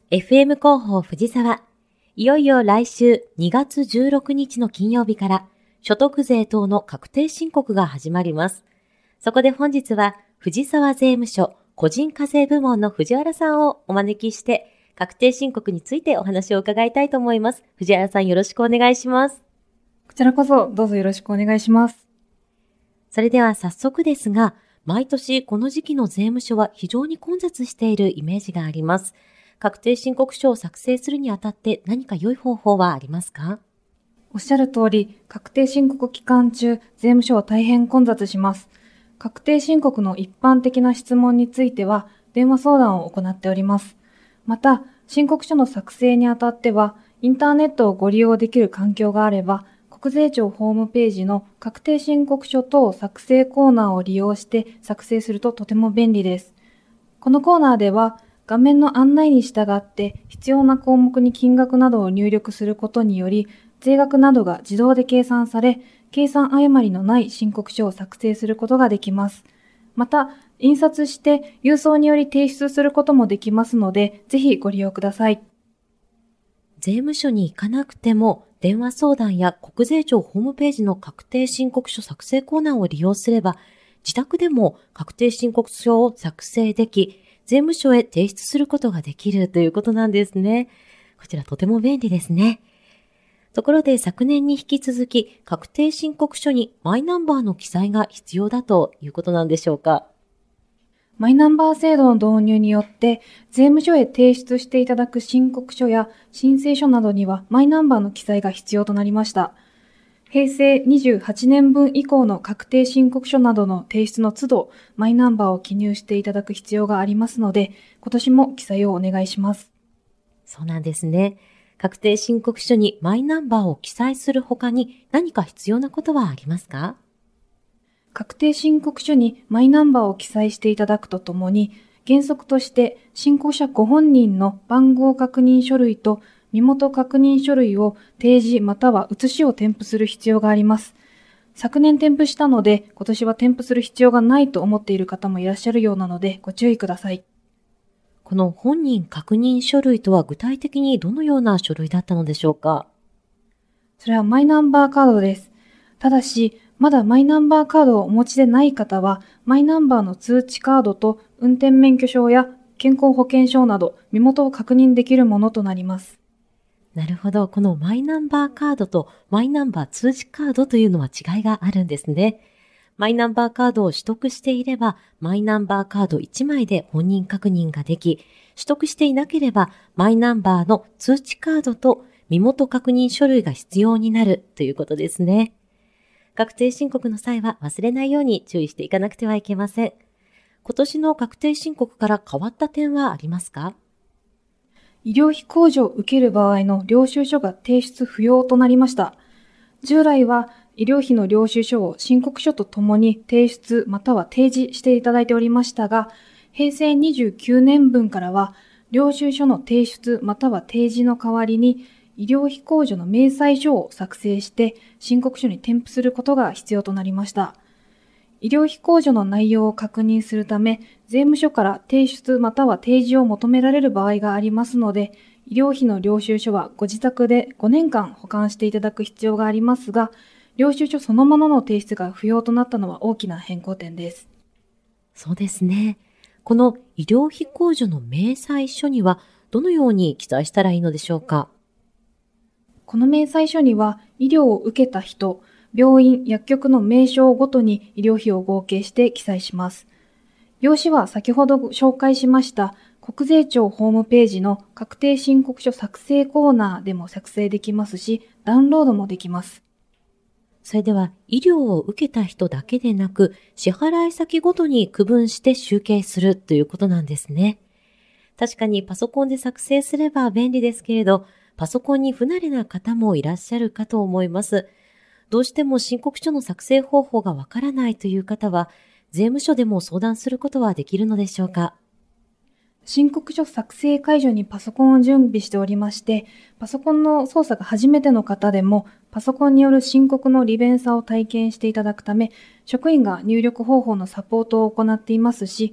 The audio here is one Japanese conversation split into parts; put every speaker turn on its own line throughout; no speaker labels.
FM 広報藤沢。いよいよ来週2月16日の金曜日から所得税等の確定申告が始まります。そこで本日は藤沢税務署個人課税部門の藤原さんをお招きして確定申告についてお話を伺いたいと思います。藤原さんよろしくお願いします。
こちらこそどうぞよろしくお願いします。
それでは早速ですが、毎年この時期の税務署は非常に混雑しているイメージがあります。確定申告書を作成するにあたって何か良い方法はありますか？
おっしゃる通り、確定申告期間中、税務署は大変混雑します。確定申告の一般的な質問については、電話相談を行っております。また、申告書の作成にあたっては、インターネットをご利用できる環境があれば、国税庁ホームページの確定申告書等作成コーナーを利用して作成するととても便利です。このコーナーでは、画面の案内に従って必要な項目に金額などを入力することにより、税額などが自動で計算され、計算誤りのない申告書を作成することができます。また、印刷して郵送により提出することもできますので、ぜひご利用ください。
税務署に行かなくても、電話相談や国税庁ホームページの確定申告書作成コーナーを利用すれば、自宅でも確定申告書を作成でき、税務署へ提出することができるということなんですね。こちらとても便利ですね。ところで昨年に引き続き確定申告書にマイナンバーの記載が必要だということなんでしょうか？
マイナンバー制度の導入によって、税務署へ提出していただく申告書や申請書などにはマイナンバーの記載が必要となりました。平成28年分以降の確定申告書などの提出の都度、マイナンバーを記入していただく必要がありますので、今年も記載をお願いします。
そうなんですね。確定申告書にマイナンバーを記載するほかに何か必要なことはありますか？
確定申告書にマイナンバーを記載していただくとともに、原則として申告者ご本人の番号確認書類と身元確認書類を提示または写しを添付する必要があります。昨年添付したので、今年は添付する必要がないと思っている方もいらっしゃるようなので、ご注意ください。
この本人確認書類とは具体的にどのような書類だったのでしょうか？
それはマイナンバーカードです。ただし、まだマイナンバーカードをお持ちでない方は、マイナンバーの通知カードと運転免許証や健康保険証など身元を確認できるものとなります。
なるほど。このマイナンバーカードとマイナンバー通知カードというのは違いがあるんですね。マイナンバーカードを取得していれば、マイナンバーカード1枚で本人確認ができ、取得していなければ、マイナンバーの通知カードと身元確認書類が必要になるということですね。確定申告の際は忘れないように注意していかなくてはいけません。今年の確定申告から変わった点はありますか？
医療費控除を受ける場合の領収書が提出不要となりました。従来は医療費の領収書を申告書とともに提出または提示していただいておりましたが、平成29年分からは領収書の提出または提示の代わりに医療費控除の明細書を作成して申告書に添付することが必要となりました。医療費控除の内容を確認するため、税務署から提出または提示を求められる場合がありますので、医療費の領収書はご自宅で5年間保管していただく必要がありますが、領収書そのものの提出が不要となったのは大きな変更点です。
そうですね。この医療費控除の明細書にはどのように記載したらいいのでしょうか？
この明細書には、医療を受けた人、病院、薬局の名称ごとに医療費を合計して記載します。用紙は先ほど紹介しました国税庁ホームページの確定申告書作成コーナーでも作成できますし、ダウンロードもできます。
それでは医療を受けた人だけでなく、支払い先ごとに区分して集計するということなんですね。確かにパソコンで作成すれば便利ですけれど、パソコンに不慣れな方もいらっしゃるかと思います。どうしても申告書の作成方法がわからないという方は、税務署でも相談することはできるのでしょうか？
申告書作成解除にパソコンを準備しておりまして、パソコンの操作が初めての方でも、パソコンによる申告の利便さを体験していただくため、職員が入力方法のサポートを行っていますし、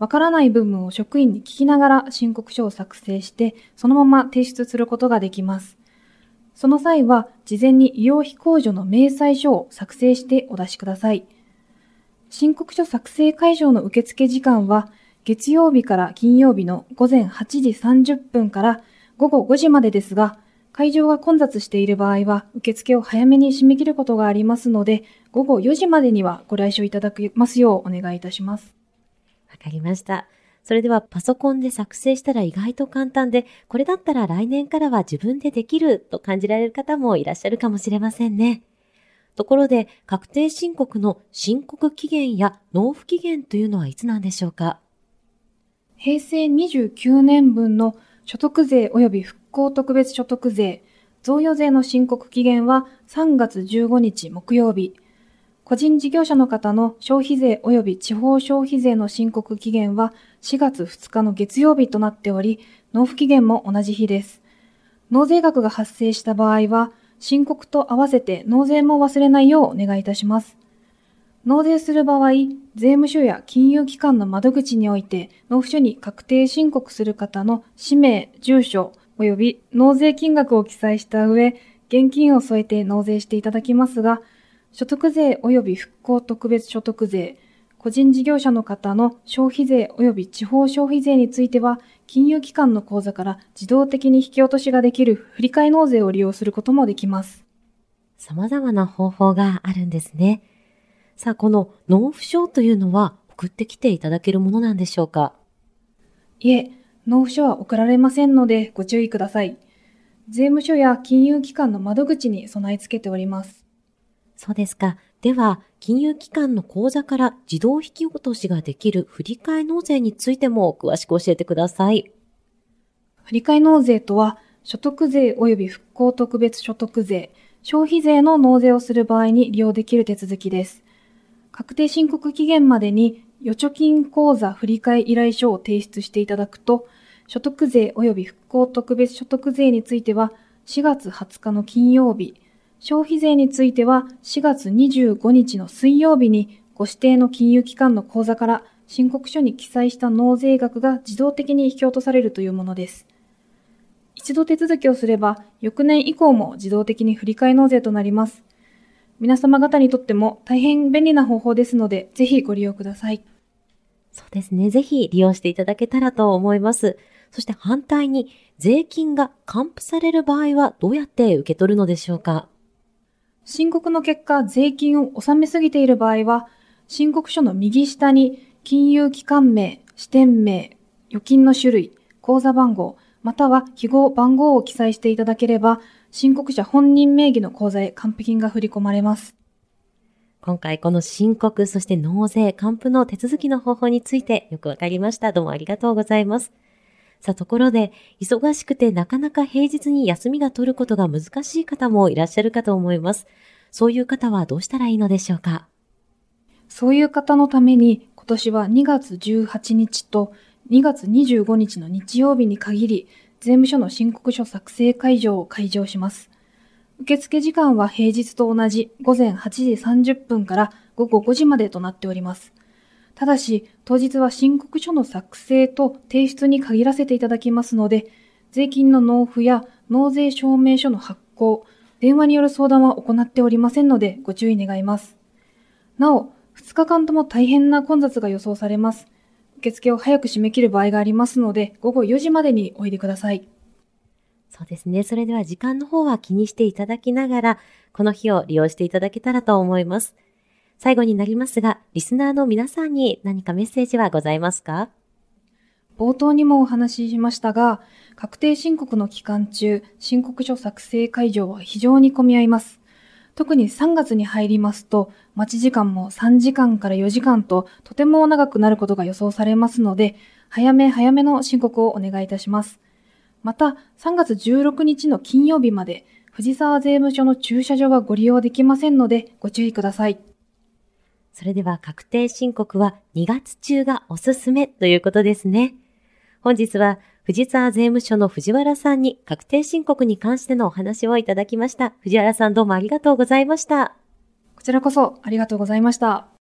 わからない部分を職員に聞きながら申告書を作成して、そのまま提出することができます。その際は、事前に医療費控除の明細書を作成してお出しください。申告書作成会場の受付時間は、月曜日から金曜日の午前8時30分から午後5時までですが、会場が混雑している場合は、受付を早めに締め切ることがありますので、午後4時までにはご来場いただきますようお願いいたします。
わかりました。それではパソコンで作成したら意外と簡単で、これだったら来年からは自分でできると感じられる方もいらっしゃるかもしれませんね。ところで、確定申告の申告期限や納付期限というのはいつなんでしょうか？
平成29年分の所得税及び復興特別所得税、贈与税の申告期限は3月15日木曜日。個人事業者の方の消費税及び地方消費税の申告期限は4月2日の月曜日となっており、納付期限も同じ日です。納税額が発生した場合は、申告と合わせて納税も忘れないようお願いいたします。納税する場合、税務署や金融機関の窓口において、納付書に確定申告する方の氏名、住所、及び納税金額を記載した上、現金を添えて納税していただきますが、所得税及び復興特別所得税、個人事業者の方の消費税及び地方消費税については、金融機関の口座から自動的に引き落としができる振替納税を利用することもできます。
様々な方法があるんですね。さあ、この納付書というのは送ってきていただけるものなんでしょうか？
いえ、納付書は送られませんのでご注意ください。税務署や金融機関の窓口に備え付けております。
そうですか。では、金融機関の口座から自動引き落としができる振替納税についても詳しく教えてください。
振替納税とは、所得税及び復興特別所得税、消費税の納税をする場合に利用できる手続きです。確定申告期限までに預貯金口座振替依頼書を提出していただくと、所得税及び復興特別所得税については4月20日の金曜日、消費税については4月25日の水曜日にご指定の金融機関の口座から申告書に記載した納税額が自動的に引き落とされるというものです。一度手続きをすれば、翌年以降も自動的に振替納税となります。皆様方にとっても大変便利な方法ですので、ぜひご利用ください。
そうですね。ぜひ利用していただけたらと思います。そして反対に、税金が還付される場合はどうやって受け取るのでしょうか？
申告の結果、税金を納めすぎている場合は、申告書の右下に金融機関名、支店名、預金の種類、口座番号、または記号番号を記載していただければ、申告者本人名義の口座へ還付金が振り込まれます。
今回この申告、そして納税、還付の手続きの方法についてよくわかりました。どうもありがとうございます。さあ、ところで、忙しくてなかなか平日に休みが取ることが難しい方もいらっしゃるかと思います。そういう方はどうしたらいいのでしょうか？
そういう方のために、今年は2月18日と2月25日の日曜日に限り、税務署の申告書作成会場を開場します。受付時間は平日と同じ午前8時30分から午後5時までとなっております。ただし、当日は申告書の作成と提出に限らせていただきますので、税金の納付や納税証明書の発行、電話による相談は行っておりませんのでご注意願います。なお、2日間とも大変な混雑が予想されます。受付を早く締め切る場合がありますので、午後4時までにおいでください。
そうですね。それでは時間の方は気にしていただきながら、この日を利用していただけたらと思います。最後になりますが、リスナーの皆さんに何かメッセージはございますか？
冒頭にもお話ししましたが、確定申告の期間中、申告書作成会場は非常に混み合います。特に3月に入りますと、待ち時間も3時間から4時間ととても長くなることが予想されますので、早めの申告をお願いいたします。また、3月16日の金曜日まで、藤沢税務署の駐車場はご利用できませんので、ご注意ください。
それでは確定申告は2月中がおすすめということですね。本日は藤沢税務署の藤原さんに確定申告に関してのお話をいただきました。藤原さんどうもありがとうございました。
こちらこそありがとうございました。